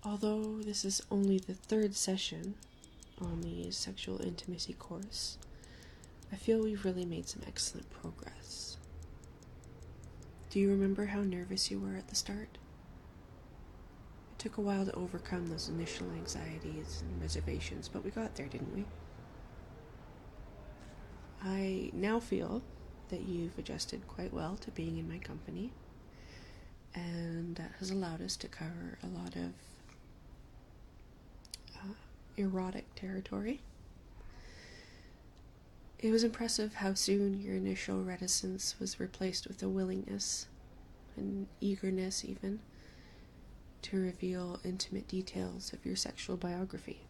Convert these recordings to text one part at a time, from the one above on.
Although this is only the third session on the sexual intimacy course, I feel we've really made some excellent progress. Do you remember how nervous you were at the start? It took a while to overcome those initial anxieties and reservations, but we got there, didn't we? I now feel that you've adjusted quite well to being in my company, and that has allowed us to cover a lot of erotic territory. It was impressive how soon your initial reticence was replaced with a willingness, and eagerness even, to reveal intimate details of your sexual biography.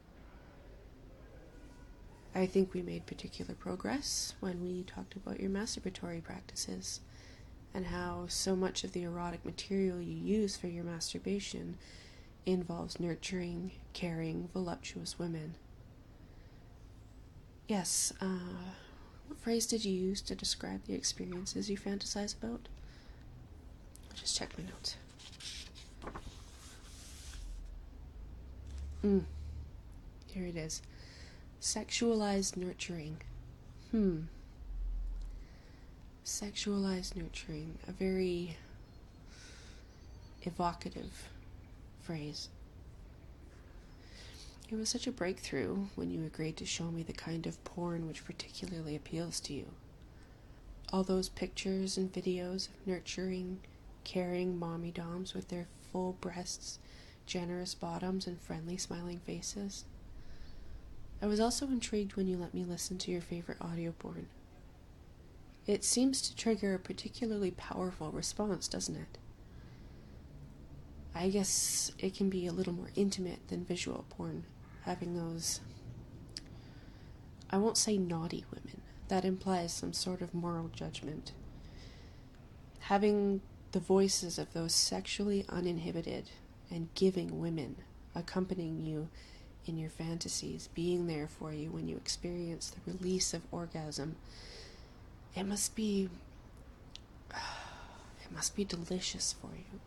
I think we made particular progress when we talked about your masturbatory practices, and how so much of the erotic material you use for your masturbation involves nurturing, caring, voluptuous women. Yes, what phrase did you use to describe the experiences you fantasize about? I'll just check my notes. Here it is. Sexualized nurturing. Sexualized nurturing. A very evocative phrase. It was such a breakthrough when you agreed to show me the kind of porn which particularly appeals to you. All those pictures and videos of nurturing, caring mommy doms with their full breasts, generous bottoms, and friendly smiling faces. I was also intrigued when you let me listen to your favorite audio porn. It seems to trigger a particularly powerful response, doesn't it? I guess it can be a little more intimate than visual porn, having those, I won't say naughty women, that implies some sort of moral judgment. Having the voices of those sexually uninhibited and giving women accompanying you in your fantasies, being there for you when you experience the release of orgasm, it must be delicious for you.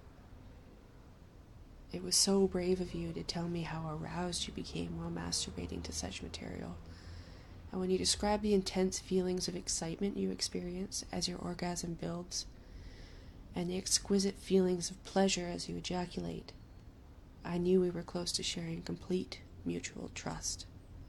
It was so brave of you to tell me how aroused you became while masturbating to such material. And when you describe the intense feelings of excitement you experience as your orgasm builds, and the exquisite feelings of pleasure as you ejaculate, I knew we were close to sharing complete mutual trust.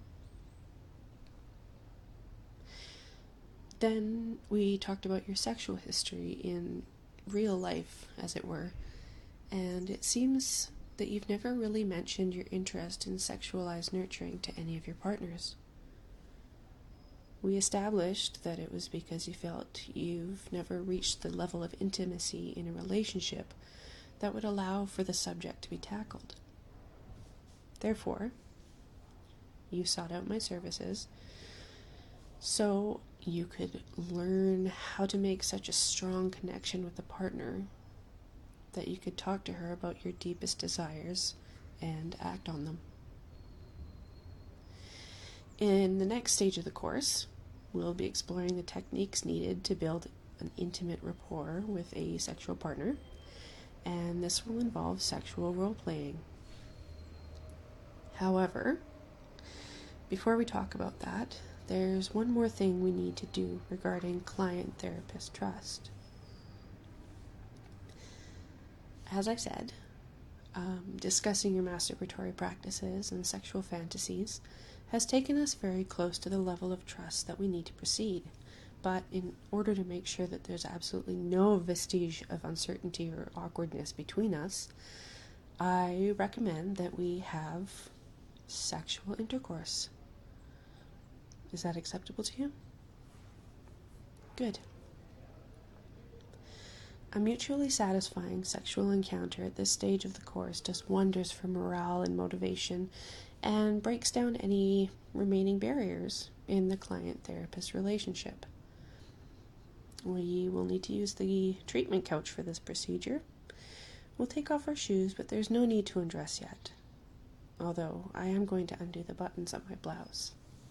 Then we talked about your sexual history in real life, as it were, and it seems that you've never really mentioned your interest in sexualized nurturing to any of your partners. We established that it was because you felt you've never reached the level of intimacy in a relationship that would allow for the subject to be tackled. Therefore, you sought out my services so you could learn how to make such a strong connection with the partner that you could talk to her about your deepest desires and act on them. In the next stage of the course, we'll be exploring the techniques needed to build an intimate rapport with a sexual partner, and this will involve sexual role-playing. However, before we talk about that, there's one more thing we need to do regarding client-therapist trust. As I said, discussing your masturbatory practices and sexual fantasies has taken us very close to the level of trust that we need to proceed. But in order to make sure that there's absolutely no vestige of uncertainty or awkwardness between us, I recommend that we have sexual intercourse. Is that acceptable to you? Good. A mutually satisfying sexual encounter at this stage of the course does wonders for morale and motivation, and breaks down any remaining barriers in the client-therapist relationship. We will need to use the treatment couch for this procedure. We'll take off our shoes, but there's no need to undress yet, although I am going to undo the buttons on my blouse.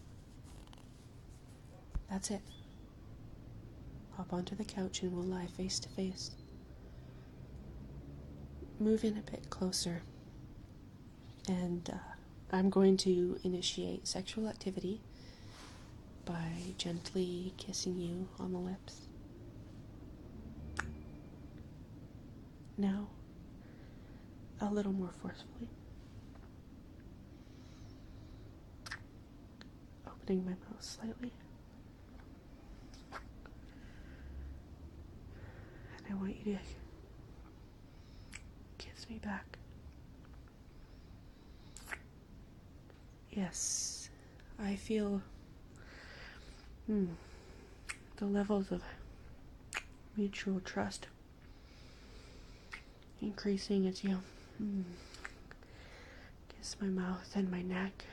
That's it. Hop onto the couch and we'll lie face to face. Move in a bit closer. And I'm going to initiate sexual activity by gently kissing you on the lips. Now, a little more forcefully. Opening my mouth slightly. And I want you to kiss me back. Yes, I feel the levels of mutual trust increasing as you kiss my mouth and my neck.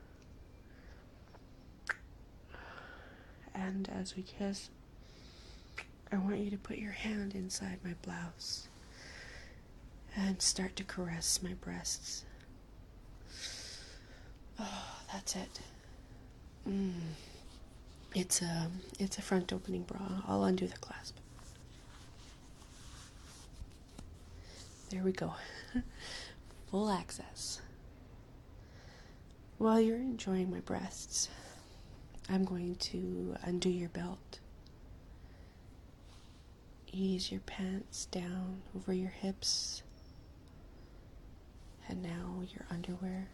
And as we kiss, I want you to put your hand inside my blouse and start to caress my breasts. Oh, that's it. It's a front opening bra. I'll undo the clasp. There we go. Full access. While you're enjoying my breasts, I'm going to undo your belt. Ease your pants down over your hips. And now your underwear.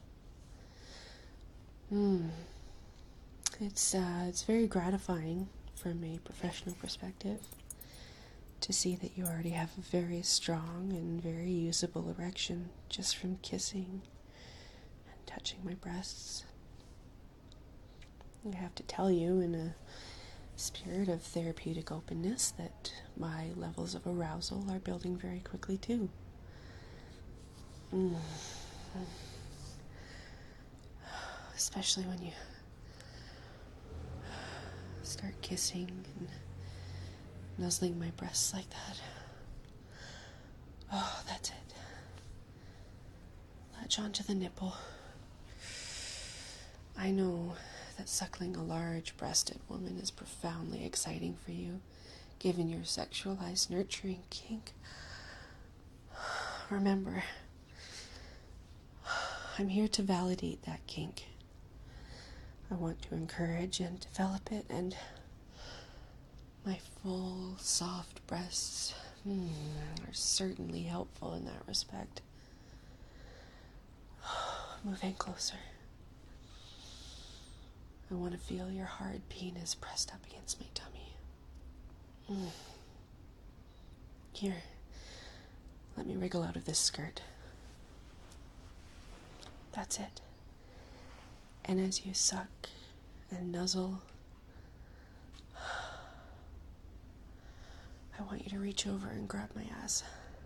It's very gratifying from a professional perspective to see that you already have a very strong and very usable erection just from kissing and touching my breasts. I have to tell you, in a spirit of therapeutic openness, that my levels of arousal are building very quickly too. Especially when you start kissing and nuzzling my breasts like that. Oh, that's it. Latch onto the nipple. I know that suckling a large-breasted woman is profoundly exciting for you, given your sexualized nurturing kink. Remember, I'm here to validate that kink. I want to encourage and develop it, and my full, soft breasts are certainly helpful in that respect. Move in closer. I want to feel your hard penis pressed up against my tummy. Here, let me wriggle out of this skirt. That's it. And as you suck and nuzzle, I want you to reach over and grab my ass.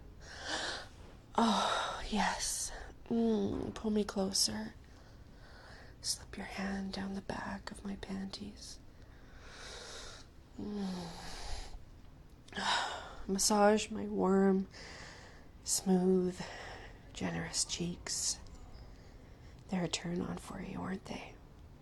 Oh, yes. Pull me closer. Slip your hand down the back of my panties. Massage my warm, smooth, generous cheeks. They're a turn on for you, aren't they?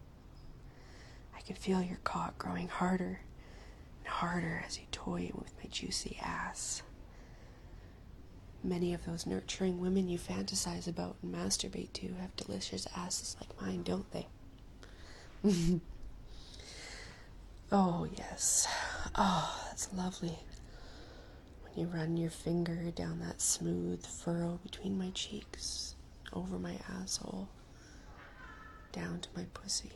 I can feel your cock growing harder and harder as you toy with my juicy ass. Many of those nurturing women you fantasize about and masturbate to have delicious asses like mine, don't they? Oh, yes. Oh, that's lovely. When you run your finger down that smooth furrow between my cheeks, over my asshole, down to my pussy.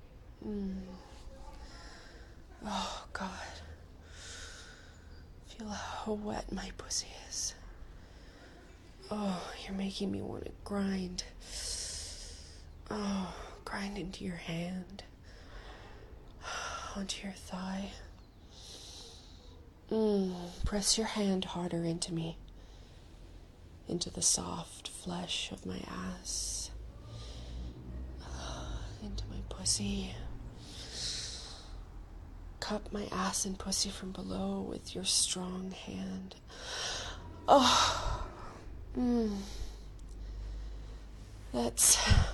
Oh, God. Feel how wet my pussy is. Oh, you're making me want to grind. Oh, grind into your hand. Onto your thigh. Press your hand harder into me. Into the soft flesh of my ass. Into my pussy. Cup my ass and pussy from below with your strong hand. Oh. That's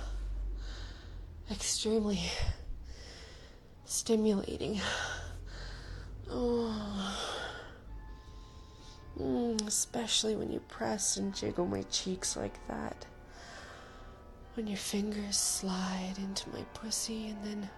extremely stimulating. Especially when you press and jiggle my cheeks like that. when your fingers slide into my pussy and then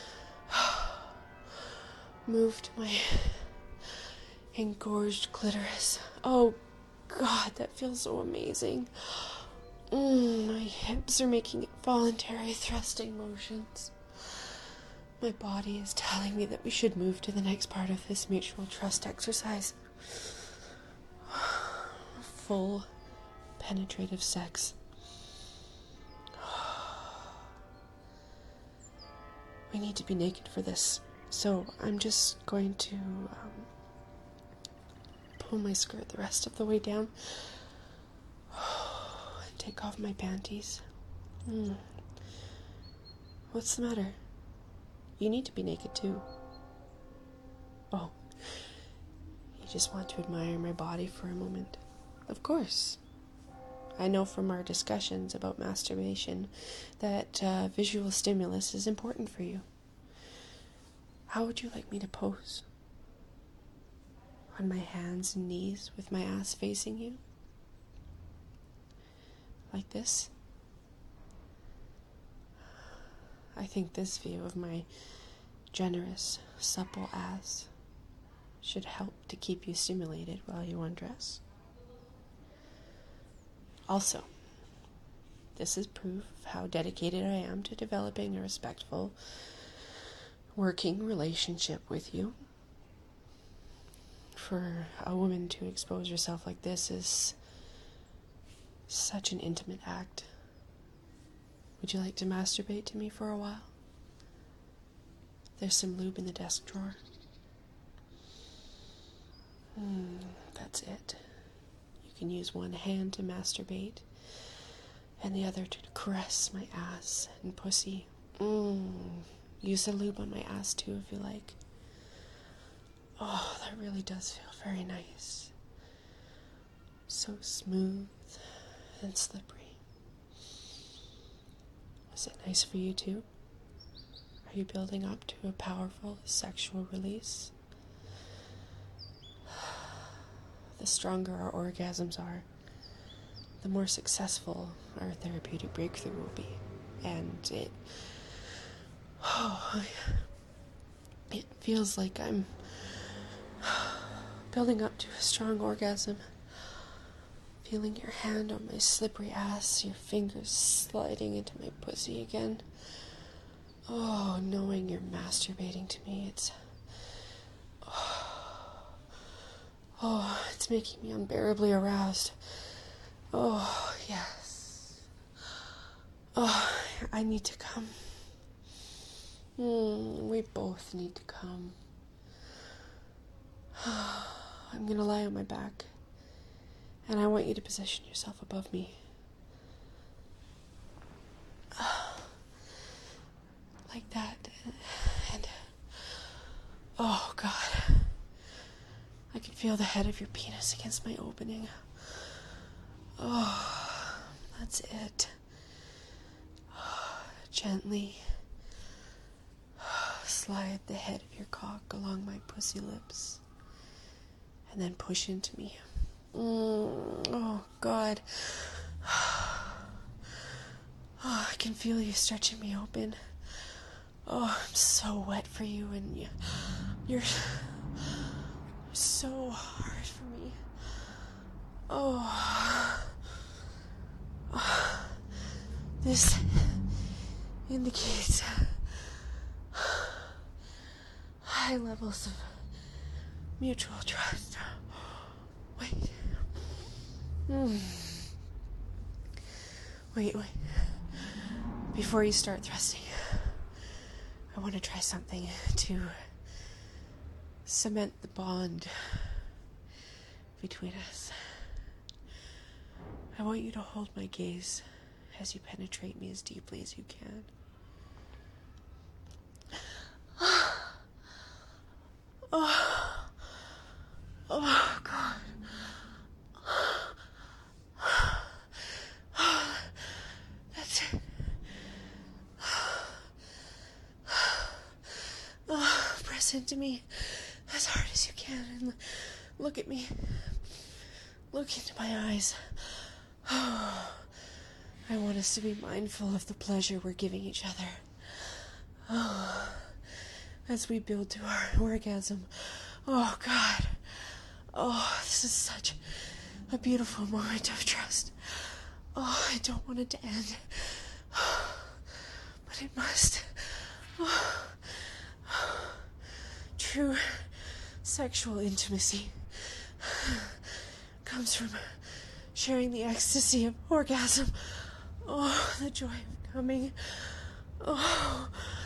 move to my engorged clitoris. Oh God, that feels so amazing. My hips are making voluntary thrusting motions. My body is telling me that we should move to the next part of this mutual trust exercise. Full penetrative sex. We need to be naked for this, so I'm just going to pull my skirt the rest of the way down and take off my panties. What's the matter? You need to be naked too. Oh, you just want to admire my body for a moment? Of course. I know from our discussions about masturbation that visual stimulus is important for you. How would you like me to pose? On my hands and knees with my ass facing you? Like this? I think this view of my generous, supple ass should help to keep you stimulated while you undress. Also, this is proof of how dedicated I am to developing a respectful, working relationship with you. For a woman to expose herself like this is such an intimate act. Would you like to masturbate to me for a while? There's some lube in the desk drawer. That's it. You can use one hand to masturbate and the other to caress my ass and pussy. Use the lube on my ass too if you like. Oh, that really does feel very nice. So smooth and slippery. Is it nice for you too? Are you building up to a powerful sexual release? The stronger our orgasms are, the more successful our therapeutic breakthrough will be. And it feels like I'm building up to a strong orgasm. Feeling your hand on my slippery ass, your fingers sliding into my pussy again. Oh, knowing you're masturbating to me, it's making me unbearably aroused. Oh, yes. Oh, I need to come. We both need to come. I'm gonna lie on my back, and I want you to position yourself above me. Like that. And oh God, I can feel the head of your penis against my opening. Oh, that's it. Gently slide the head of your cock along my pussy lips and then push into me. Oh God. Oh, I can feel you stretching me open. Oh, I'm so wet for you, and you're so hard for me. Oh, this indicates high levels of mutual trust. Wait. Wait. Before you start thrusting, I want to try something to cement the bond between us. I want you to hold my gaze as you penetrate me as deeply as you can. Oh God. That's it. Press into me as hard as you can and look at me. Look into my eyes. I I want us to be mindful of the pleasure we're giving each other. As we build to our orgasm. Oh, God. Oh, this is such a beautiful moment of trust. Oh, I don't want it to end. But it must. True sexual intimacy comes from sharing the ecstasy of orgasm. Oh, the joy of coming. Oh,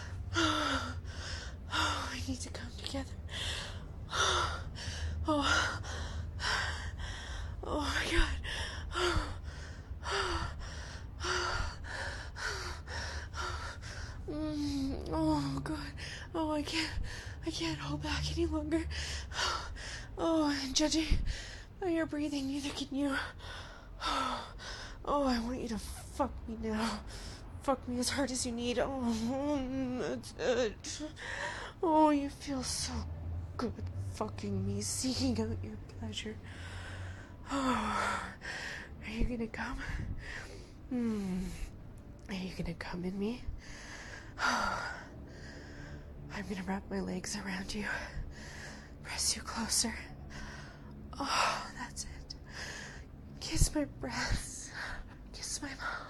we need to come together. Oh, my God. Oh, God. Oh, I can't hold back any longer. Oh, and judging by your breathing, neither can you. Oh, I want you to fuck me now. Fuck me as hard as you need. Oh, that's it. Oh, you feel so good fucking me, seeking out your pleasure. Oh, are you gonna come? Are you gonna come in me? I'm gonna wrap my legs around you, press you closer. Oh, that's it. Kiss my breasts, kiss my mouth.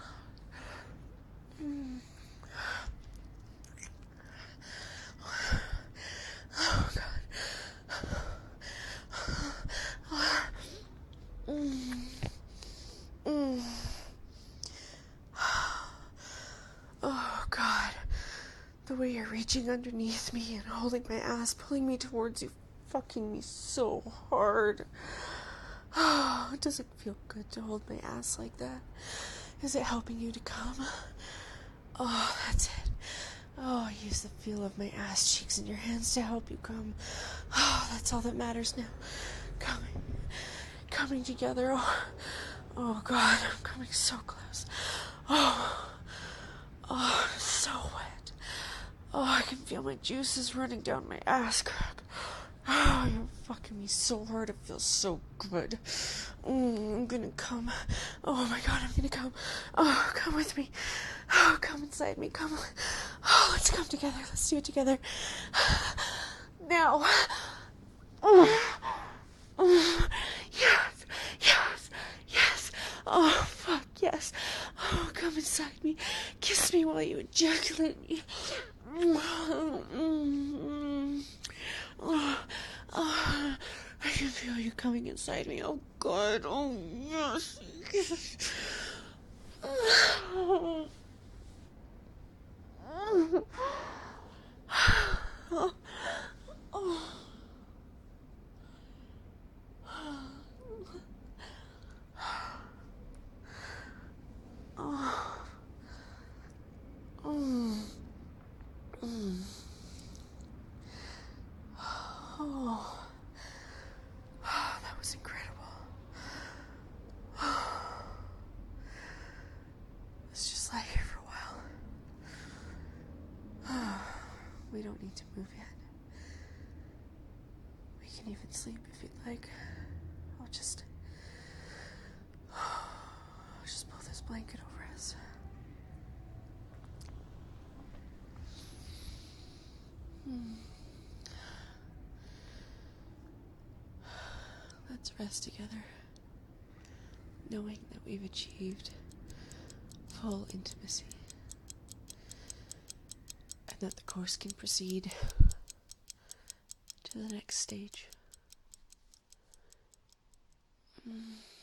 Oh, God. Oh, God. The way you're reaching underneath me and holding my ass, pulling me towards you, fucking me so hard. Oh, does it feel good to hold my ass like that? Is it helping you to come? Oh, that's it. Oh, use the feel of my ass cheeks in your hands to help you come. Oh, that's all that matters now. Coming together. Oh, God, I'm coming so close. Oh, so wet. Oh, I can feel my juices running down my ass crack. Oh, you're fucking me so hard, it feels so good. I'm gonna come. Oh my God, I'm gonna come. Oh, come with me. Oh, come inside me, come. Oh, let's come together, let's do it together. Now. Yes, yes, yes. Oh, fuck, yes. Oh, come inside me. Kiss me while you ejaculate me. I can feel you coming inside me. Oh, God. Oh, yes. Yes. Oh. That was incredible. Let's just lie here for a while. We don't need to move yet. We can even sleep if you'd like. I'll just pull this blanket over us. Let's rest together, knowing that we've achieved full intimacy, and that the course can proceed to the next stage.